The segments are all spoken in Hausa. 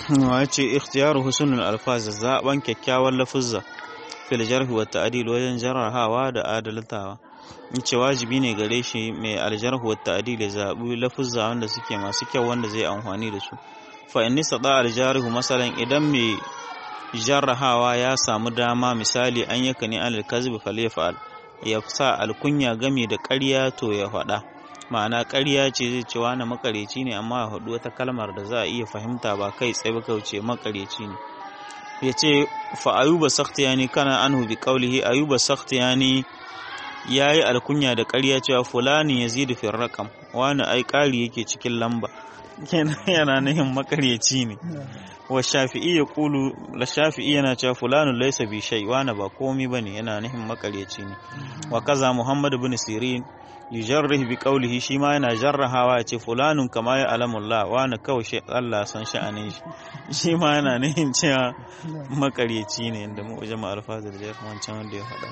wace ikhtiyaru husnul alfaz zaban kyakkyawan lafuzza fil jarh wa ta'dil wajen jarrahawa da adaltawa ce wajibi ne gare shi mai aljarh wa ta'dil ya zabi lafuzza wanda suke masu kyau wanda zai amfani da su fa inni sada aljarh masalan idan mai jarrahawa ya samu dama misali an yaka ni alal kazib falyafal ya sa alkunya game da ƙarya to ya faɗa ma'ana ƙarya ce zai ce wani makareci ne amma ya faɗi wata kalmar da za a iya fahimta ba kai tsaye ba kauce makareci ne ya ce fa ayuba sakhtiyani kana anhu bi qawlihi ayuba sakhtiyani yayi alkunya da ƙarya cewa fulani yazidu fi raqam wani ai ƙari yake cikin lamba yana nihin makareci ne wa shafi'i ya kulu la shafi'i yana cewa fulanu laysa bi shay wani ba komai bane yana nihin makareci ne wa kaza muhammad ibn sirin yujarrih bi qawlihi shi ma yana jarrahawa ya ce fulanun kama ya alamullah wani kawai shi Allah san sha'anin shi ma yana nihin cewa makareci ne inda mu jama'a alfazil jar wancan wanda ya faɗa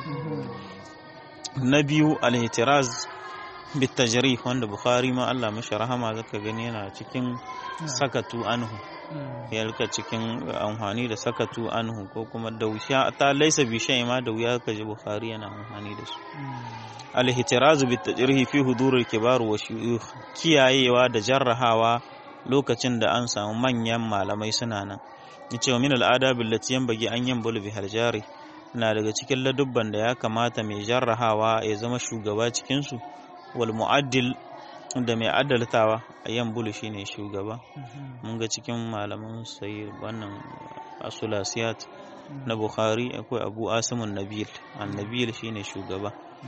na biyu al-ihtiraz bit tajrih wanda bukhari ma Allah mashi rahama zaka gani yana cikin sakatu anhu ya rika cikin amfani da sakatu anhu ko kuma da wuya ta laisa bi shay ma da wuya ka ji bukhari yana amfani da su al-ihtiraz bit tajrih fi hudur al-kibar wa shuyukh kiyayewa da jarrahawa lokacin da an samu manyan malamai suna nan yace wa min al-adab allati yanbaghi an yanbulu bi haljari na daga cikin ladubban da ya kamata mai jarrahawa ya zama shugaba cikin su wal mu'addil da mai adaltawa a yanbulu shine shugaba mun ga cikin malaman sai wannan asulasiyat na bukhari akwai abu asimun nabil annabil shine shugaba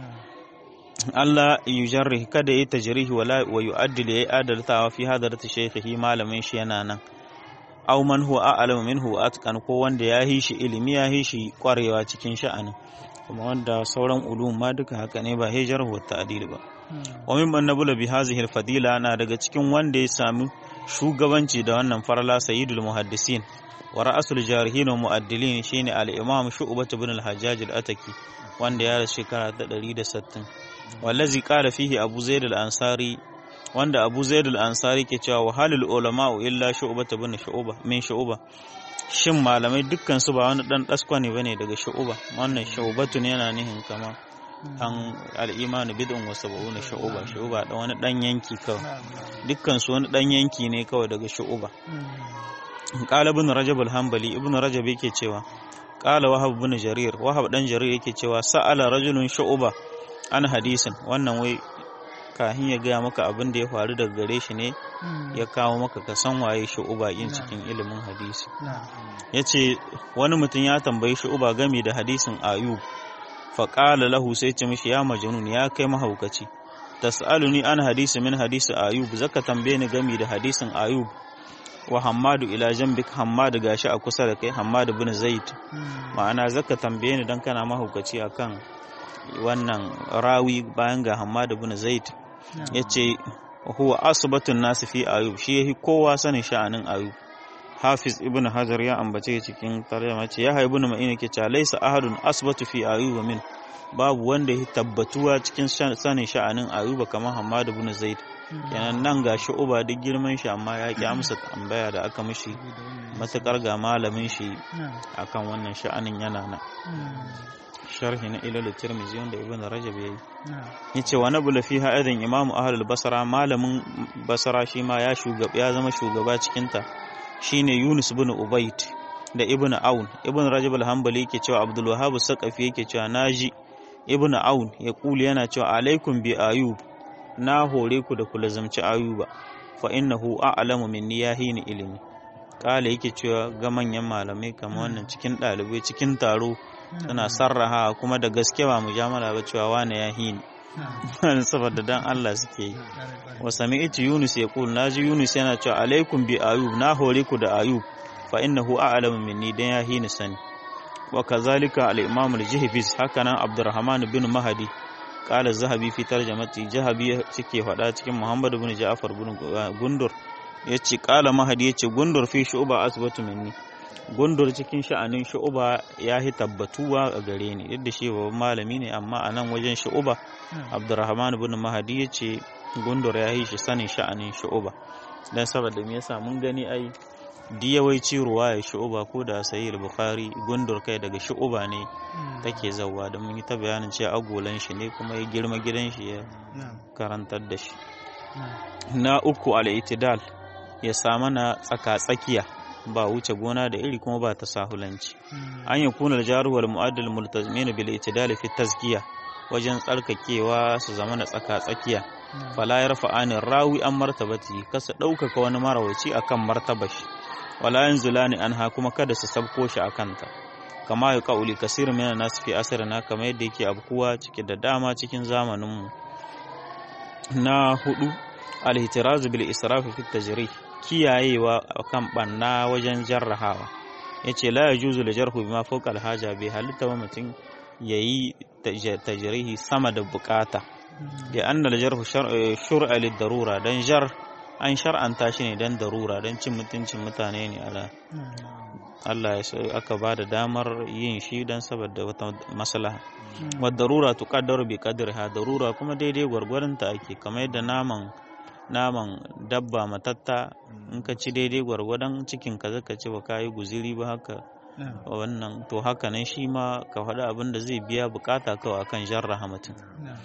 Allah yujarrih kada yi tajrihi wala wa yu'addil yayi adaltawa fi hadarati shaykhihi malamin shi yana nan aw man huwa a'lamu minhu atqan ko wanda ya yi shi ilimi ya yi shi kwarewa cikin sha'ani kuma wanda sauran ulum ma duka haka ne ba hijar wa ta'dil ba wa mimman nabula bi hadhihi al-fadila na daga cikin wanda ya sami shugabanci da wannan farala sayyidul muhaddisin wa ra'asul jarihin wa mu'addilin shine al-imam shu'bah ibn al-hajjaj al-ataki wanda ya rasu shekara ta 160 wallazi qala fihi abu zaid al-ansari wanda abu zaid al-ansari ke cewa wa halul ulama'u illa shu'bah ibn shu'bah shin malamai dukkan su ba wani dan daskwa ne bane daga shu'bah wannan shu'batun yana nihin kama an al'imanu bid'un wa sab'una shu'ba da wani dan yanki kawai dukkan su wani dan yanki ne kawai daga shu'ba qala ibn rajab al-hanbali ibn rajab yake cewa qala wahab ibn jarir wahab dan jarir yake cewa sa'ala rajulun shu'ba an hadisin wannan wai kahin ya gaya maka abin da ya faru daga gare shi ne ya kawo maka ka san waye shu'ba yin cikin ilimin hadisi yace wani mutum ya tambayi shu'ba game da hadisin ayub faƙala lahu sai ce mishi ya majnun ya kai mahaukaci tas'aluni an hadisi min hadisi ayub zaka tambaye ni gami da hadisin ayub wa hammadu ila jambik hammadu gashi a kusa da kai hammadu bin zaid ma'ana zaka tambaye ni dan kana mahaukaci akan wannan rawi bayan ga hammadu bin zaid yace huwa asbatun nas fi ayub shi yahi kowa sanin sha'anin ayub hafiz ibn hajar ya ambace cikin tarjuma ce ya haibu na ma'ina ke cewa laysa ahadun asbatu fi ayuba min babu wanda ya tabbatuwa cikin sanin sha'anin ayuba kamar hammad ibn zaid yanan nan ga shu'ba duk girman shi amma ya ki amsa tambaya da aka mishi matakar ga malamin shi akan wannan sha'anin yana nan sharhi na ilal tirmizi wanda ibn rajab yayi yace wa nabula fiha aidan imamu ahlul basra malamin basra shi ma ya zama shugaba cikin ta shine Yunus ibn Ubayd da Ibn Aun Ibn Rajab al-Hanbali yake cewa Abdul Wahhab as-Saqafi yake cewa naji Ibn Aun ya kuli yana cewa alaikum bi Ayub na hore ku da ku lazamci Ayuba fa innahu a'lamu minni yahini ilmi kala yake cewa ga manyan malamai kamar wannan cikin dalibai cikin taro suna sarraha kuma da gaske ba mujamala ba cewa wani yahini saboda dan Allah suke yi wa sami'tu Yunus yaqul naji Yunus yana cewa alaikum bi Ayub na hore ku da Ayub fa innahu a'lamu minni dan ya hini sani wa kazalika al-Imam al-Jahbiz hakanan Abdurrahman bin Mahdi qala az-Zahabi fi tarjamati Jahabi cike fada cikin Muhammad ibn Ja'far bin Gundur yace qala Mahdi yace Gundur fi shu'ba asbatu minni Gundur cikin sha'anin shu'ba yahi tabbatuwa a gare ni yadda shi babban malami ne amma anan wajen shu'ba Abdurrahman ibn Mahdi yace Gundur yahi shi sanin sha'anin shu'ba dan saboda me yasa mun gani ai diyawaici ruwaya shu'uba ko da sahih al-bukhari gundur kai daga shu'uba ne take zawwa da mun yi ta bayanin cewa agolan shi ne kuma ya girma gidan shi ya karantar da shi. Na uku al-itidal ya samu na tsaka-tsakiya ba wuce gona da iri kuma ba ta sahulanci. An yi kunar jaru wal mu'addal multazimin bil itidal fi tazkiya wajen tsarkakewa su zama na tsaka-tsakiya. Fala yarfa'ani rawi an martabati kasa ɗaukaka wani marawaci akan martabashi. Wala yanzulani anha kuma kada su sabko shi akanta. Kama ya kauli kasir min nas fi asrina kamar yadda yake abkuwa cike da dama cikin zamanin mu. Na hudu al-ihtiraz bil israf fi tajrih kiyayewa kan banna wajen jarrahawa. Yace la yajuzu li jarhu bima fawqa al-haja bi halitta wa mutum yayi tajrihi sama da bukata. Da anna al-jarhu shar'a lid-darura dan jar an shar'anta shi ne dan darura dan cin mutuncin mutane ne Allah ya so aka ba da damar yin shi dan saboda wata maslaha. Wa darura tuqaddaru bi qadriha darura kuma daidai gwargwaron ta ake kamar yadda naman dabba matatta in ka ci daidai gwargwadon cikin ka zaka ci ba kai guziri ba haka wannan to haka nan shi ma ka faɗa abin da zai biya bukata kawai akan jarraha mutum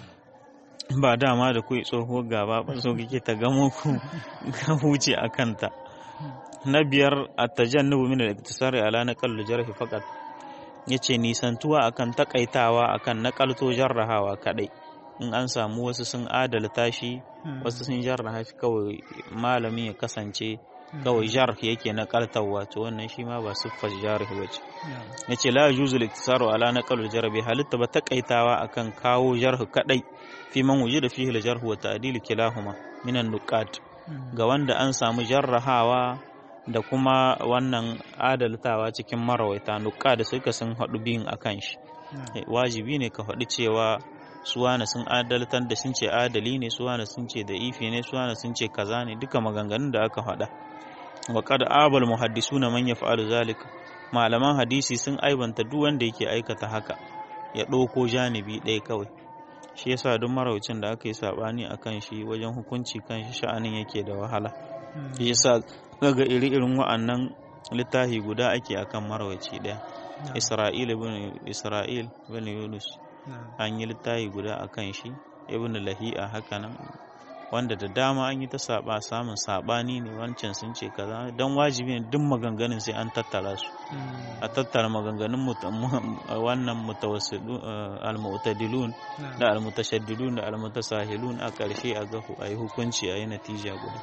ba dama da kuyi tsohuwar gaba ba so kike ta gamo ku ka huce a kanta. Na biyar at-tajannubu min al-iktisari ala naqal jarh faqat yace nisantuwa akan takaitawa akan nakalto jarrahawa kadai in an samu wasu sun adalta shi wasu sun jarraha shi kawai malami ya kasance kawai jarh yake nakaltawa to wannan shi ma ba siffar jarh bace. Yace la yajuzu al-iktisaru ala naqal jarh halitta ba takaitawa akan kawo jarh kadai fi man wujida fihi al-jarh wa ta'dil kilahuma min an-nuqat ga wanda an samu jarrahawa da kuma wannan adaltawa cikin marawaita nuka da suka sun haɗu biyun akan shi. Wajibi ne ka faɗi cewa suwana sun adaltar da sun ce adali ne suwana sun ce da ifi ne suwana sun ce kaza ne duka maganganun da aka faɗa. Wa qad abal muhaddisuna man yaf'alu zalika malaman hadisi sun aibanta duk wanda yake aikata haka ya ɗauko janibi ɗaya kawai. Shi yasa duk marawacin da aka yi sabani akan shi wajen hukunci kan shi sha'anin yake da wahala. Shi yasa daga iri-irin wa'annan littafi guda ake akan marawaci ɗaya. Isra'il ibn Yunus an yi littafi guda akan shi ibn Lahi'a hakanan wanda da dama an yi ta samun sabani ne wancan sun ce kaza dan wajibi ne duk maganganun sai an tattara su a tattara maganganun wannan mutawassilun al-mu'tadilun da al-mutashaddidun da al-mutasahilun a ƙarshe a ga ayi hukunci ayi natija guda.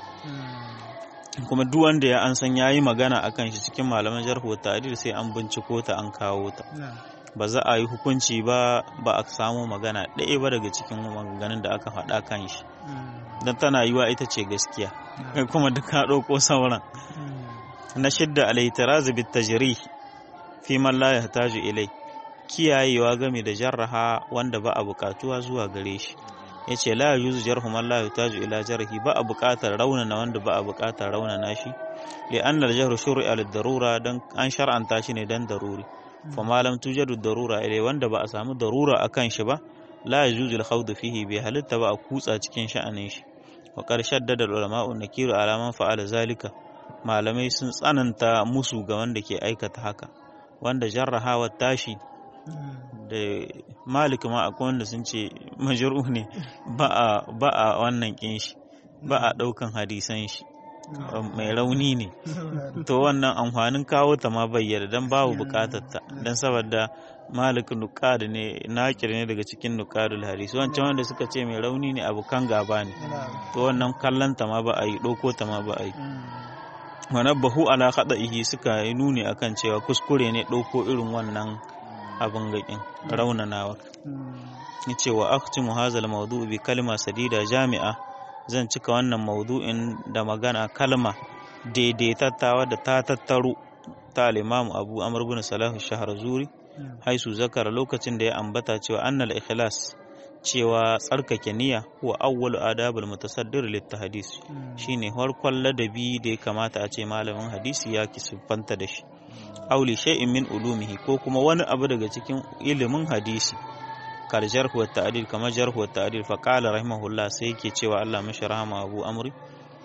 Kuma duk wanda ya an san yayi magana akan shi cikin malaman jarh wa ta'dil sai an binciko ta an kawo ta. Ba za a yi hukunci ba a samu magana ɗaya ba daga cikin maganganun da aka faɗa kan shi don tana yiwa ita ce gaskiya kuma duk ka ɗauko sauran. Na shidda al-i'tiraz bit tajrih fi man la yahtaju ilai kiyayewa game da jarraha wanda ba a buƙatuwa zuwa gare shi. Yace la yuzu jarhu man la yahtaju ila jarhi ba a buƙatar raunana wanda ba a buƙatar raunana shi li anna al-jahru shur'a lid-darura dan an shar'anta shi ne dan daruri. Fa malam tujadu darura ilai wanda ba a samu darura akan shi ba la yajuzu al-khawd fihi bi halitta ba a kutsa cikin sha'anin shi. Wa qad shaddada al-ulama'u nakiru ala man fa'ala zalika malamai sun tsananta musu ga wanda ke aikata haka wanda jarrahawa tashi da Malik ma akwai wanda sun ce majruh ne ba a wannan kin shi ba a daukan hadisan shi mai rauni ne to wannan amfanin kawo ta ma bayyana dan babu bukatar ta dan saboda Malik nuqad ne nakir ne daga cikin nuqadul hadisi wancan wanda suka ce mai rauni ne abukan gaba ne to wannan kallon ta ma ba a yi doko ta ma ba a yi. Wanabbahu ala khada'ihi suka yi nuni akan cewa kuskure ne doko irin wannan abin gakin raunanawa. Yace wa akhtimu hazal mawdu' bi kalma sadida jami'a zan cika wannan maudu'in da magana kalma daidaitattawa da ta tattaro ta al-Imam Abu Amr ibn Salah ash-Shahrazuri haisu zakara lokacin da ya ambata cewa annal ikhlas cewa tsarkake niyya huwa awwalu adabul mutasaddir lit-tahdis shine farkon ladabi da ya kamata a ce malamin hadisi ya kisufanta da shi auli shay'in min ulumihi ko kuma wani abu daga cikin ilimin hadisi kal jarh wa ta'dil kamar jarh wa ta'dil fa qala rahimahullah sai yake cewa Allah mashi rahama Abu Amri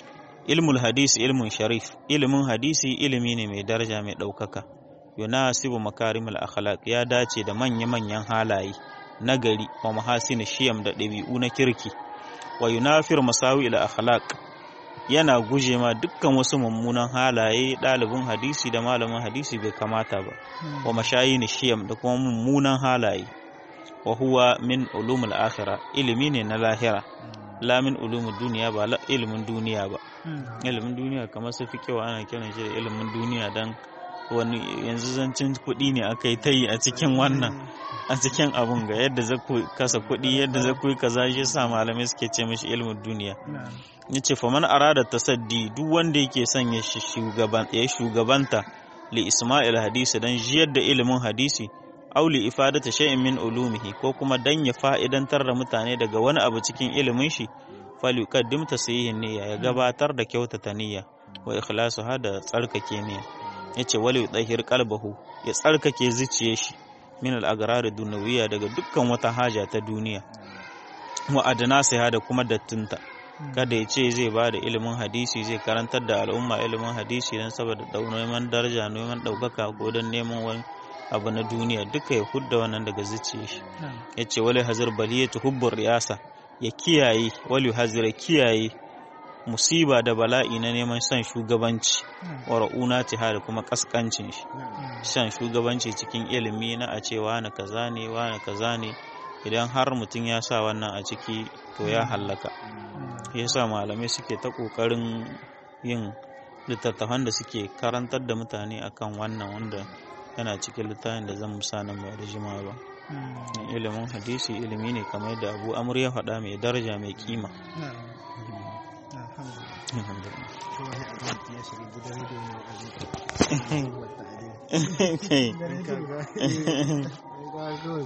ilmul hadisi ilmun sharif, ilimin hadisi ilimi ne mai daraja mai ɗaukaka. Yunasibu makarimul akhlaq, ya dace da manya-manyan halaye nagari wa mahasin shiyam da ɗabi'u na kirki. Wa yunafir masawi al akhlaq, yana guje ma dukkan wasu mummunan halaye ɗalibin hadisi da malamin hadisi bai kamata ba. Wa mashayin shiyam da kuma mummunan halaye. Wa huwa min ulumul akhirah, ilimi ne na lahira, la min ulumud duniya, ba ilimin duniya ba. Ilimin duniya kamar su fiqh ana kiran shi da ilimin duniya dan wani yanzu zancin kuɗi ne aka yi ta yi a cikin wannan, a cikin abun ga yadda za ku kasa kuɗi, yadda za ku yi kaza, shi sa malamai suke ce mishi ilimin duniya. Yace fa man arada tasaddi, duk wanda yake son ya shugabanta li isma'il hadisi dan jiyar da ilimin hadisi, aw li ifadata shay'in min ulumihi, ko kuma dan ya fa'idantar da mutane daga wani abu cikin ilimin shi, falyuqaddim tasihin niyya, ya gabatar da kyautata niyya, wa ikhlasuha da tsarkake niyya. Yace wali yudahhir qalbahu, ya tsarkake zuciyar shi min al-agrar dunawiyya, daga dukkan wata haja ta duniya, wa adnasiha da kuma dattinta. Kada ya ce zai ba da ilimin hadisi, zai karantar da al'umma ilimin hadisi dan saboda neman daraja, neman ɗaukaka, ko don neman wani abu na duniya, duka ya hudda wannan daga zuciyar shi. Yace wali hazir baliyatu hubbur riyasa, ya kiyaye, wali hazira kiyaye musiba da bala'i na neman son shugabanci, wa ra'unatiha da kuma kaskancin shi. Son shugabanci cikin ilimi na a ce wani kaza ne, wani kaza ne, idan har mutum ya sa wannan a ciki to ya hallaka. Yasa malamai suke ta kokarin yin littattafan da suke karantar da mutane akan wannan, wanda yana cikin littafin da zan musa nan ba da jima ba. Ilimin hadisi ilimi ne kamar yadda Abu Amr ya faɗa, mai daraja mai kima.